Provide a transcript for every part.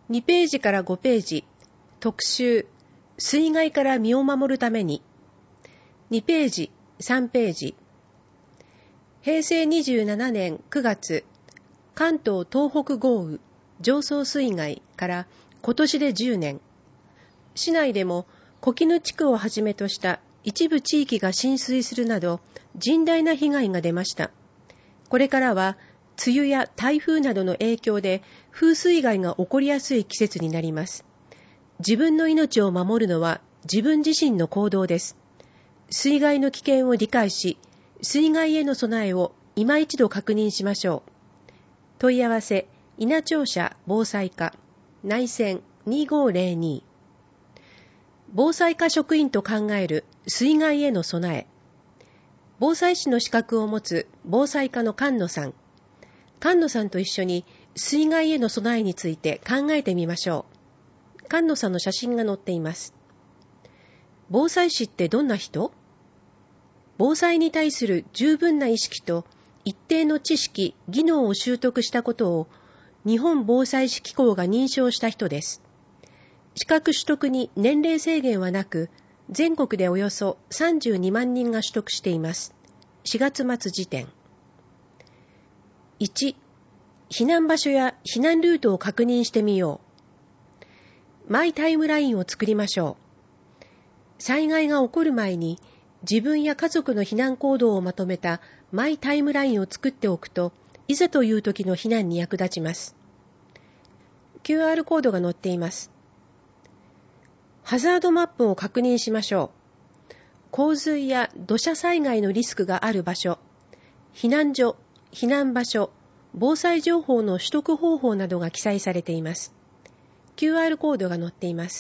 2ページから5ページ、特集、水害から身を守るために。2ページ、3ページ。平成27年9月、関東東北豪雨、上層水害から今年で10年。市内でも小絹地区をはじめとした一部地域が浸水するなど甚大な被害が出ました。これからは梅雨や台風などの影響で風水害が起こりやすい季節になります。自分の命を守るのは自分自身の行動です。水害の危険を理解し、水害への備えを今一度確認しましょう。問い合わせ、稲庁舎防災課、内線2502。防災課職員と考える水害への備え。防災士の資格を持つ防災課の菅野さん。菅野さんと一緒に水害への備えについて考えてみましょう。菅野さんの写真が載っています。防災士ってどんな人？防災に対する十分な意識と一定の知識、技能を習得したことを日本防災士機構が認証した人です。資格取得に年齢制限はなく、全国でおよそ32万人が取得しています。4月末時点。1、避難場所や避難ルートを確認してみよう。マイタイムラインを作りましょう。災害が起こる前に自分や家族の避難行動をまとめたマイタイムラインを作っておくと、いざという時の避難に役立ちます。QR コードが載っています。ハザードマップを確認しましょう。洪水や土砂災害のリスクがある場所、避難所、避難場所、防災情報の取得方法などが記載されています。QR コードが載っています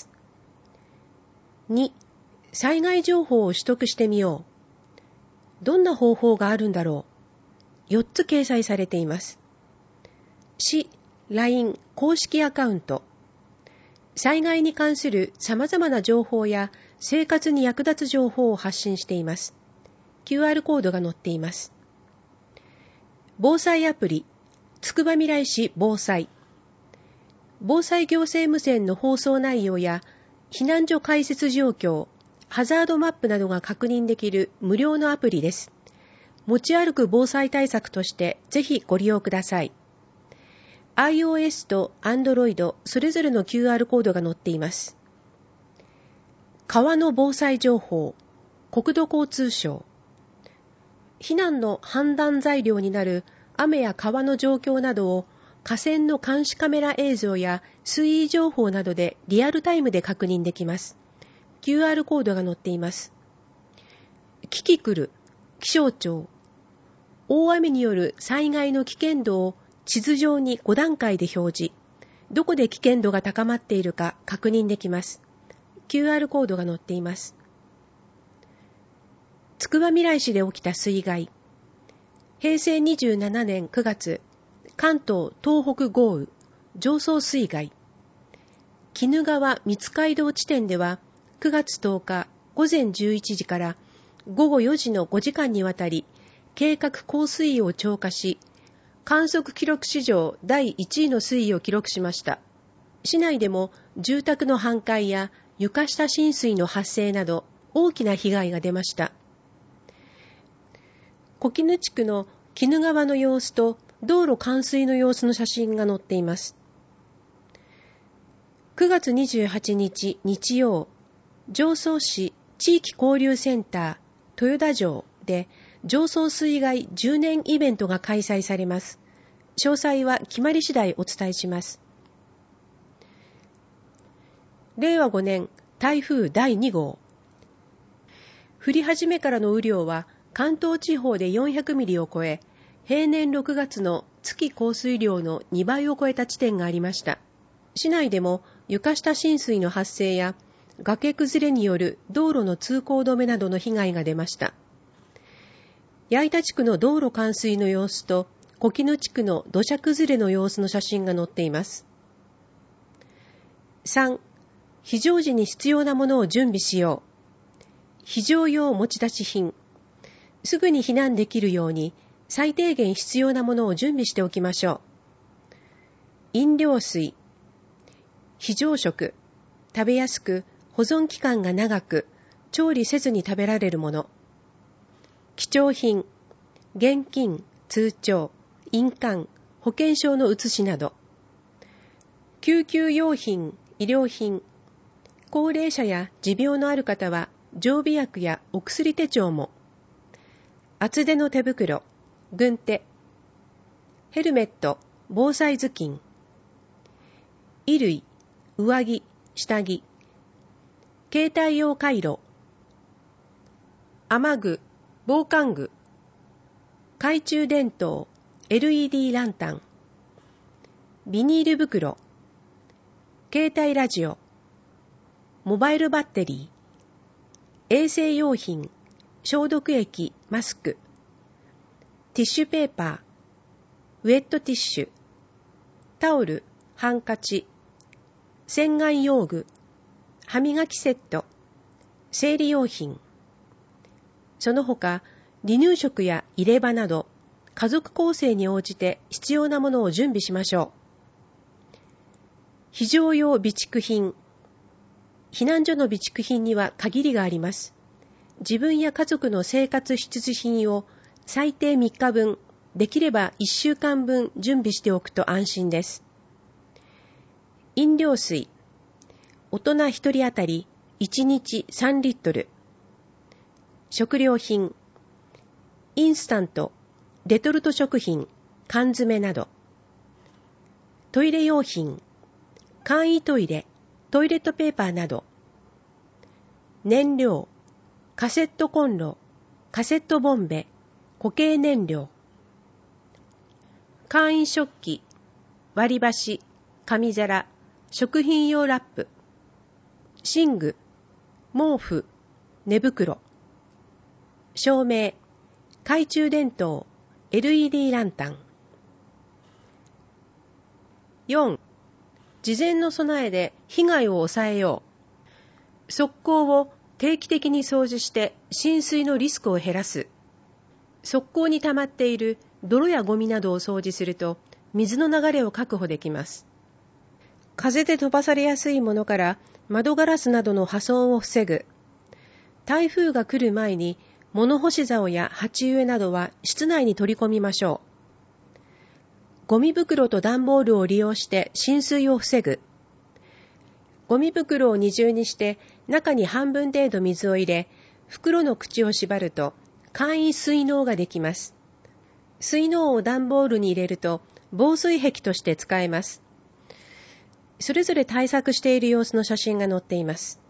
。2、災害情報を取得してみよう。どんな方法があるんだろう。4つ掲載されています。市、LINE 公式アカウント。災害に関する様々な情報や生活に役立つ情報を発信しています。QR コードが載っています。防災アプリ、つくばみらい市防災。防災行政無線の放送内容や避難所開設状況、ハザードマップなどが確認できる無料のアプリです。持ち歩く防災対策としてぜひご利用ください。iOS と Android それぞれの QR コードが載っています。川の防災情報、国土交通省。避難の判断材料になる雨や川の状況などを河川の監視カメラ映像や水位情報などでリアルタイムで確認できます。QR コードが載っています。キキクル、気象庁。大雨による災害の危険度を地図上に5段階で表示。どこで危険度が高まっているか確認できます。QR コードが載っています。つくばみらい市で起きた水害。平成27年9月、関東東北豪雨、上層水害。鬼怒川三街道地点では、9月10日午前11時から午後4時の5時間にわたり、計画降水量を超過し、観測記録史上第1位の水位を記録しました。市内でも住宅の半壊や床下浸水の発生など大きな被害が出ました。小絹地区の鬼怒川の様子と道路冠水の様子の写真が載っています。9月28日日曜、常総市地域交流センター豊田城で上層水害10年イベントが開催されます。詳細は決まり次第お伝えします。令和5年台風第2号。降り始めからの雨量は関東地方で400ミリを超え、平年6月の月降水量の2倍を超えた地点がありました。市内でも床下浸水の発生や崖崩れによる道路の通行止めなどの被害が出ました。矢板地区の道路冠水の様子と小絹地区の土砂崩れの様子の写真が載っています。3、非常時に必要なものを準備しよう。非常用持ち出し品。すぐに避難できるように最低限必要なものを準備しておきましょう。飲料水。 非常食、食べやすく保存期間が長く調理せずに食べられるもの。貴重品、現金、通帳、印鑑、保険証の写しなど。救急用品、医療品。高齢者や持病のある方は常備薬やお薬手帳も。厚手の手袋、軍手。ヘルメット、防災頭巾。衣類、上着、下着。携帯用カイロ。雨具、防寒具。懐中電灯、LED ランタン。ビニール袋。携帯ラジオ。モバイルバッテリー。衛生用品、消毒液、マスク。ティッシュペーパー。ウェットティッシュ。タオル、ハンカチ。洗顔用具。歯磨きセット。生理用品。その他、離乳食や入れ歯など、家族構成に応じて必要なものを準備しましょう。非常用備蓄品。避難所の備蓄品には限りがあります。自分や家族の生活必需品を最低3日分、できれば1週間分準備しておくと安心です。飲料水。大人1人当たり1日3リットル。食料品。インスタント、レトルト食品、缶詰など。トイレ用品。簡易トイレ、トイレットペーパーなど。燃料。カセットコンロ、カセットボンベ、固形燃料。簡易食器、割り箸、紙皿、食品用ラップ。寝具、毛布、寝袋。照明、懐中電灯、LED ランタン。4. 事前の備えで被害を抑えよう。側溝を定期的に掃除して浸水のリスクを減らす。側溝に溜まっている泥やゴミなどを掃除すると水の流れを確保できます。風で飛ばされやすいものから窓ガラスなどの破損を防ぐ。台風が来る前に物干し竿や鉢植えなどは室内に取り込みましょう。ゴミ袋と段ボールを利用して浸水を防ぐ。ゴミ袋を二重にして中に半分程度水を入れ、袋の口を縛ると簡易水嚢ができます。水嚢を段ボールに入れると防水壁として使えます。それぞれ対策している様子の写真が載っています。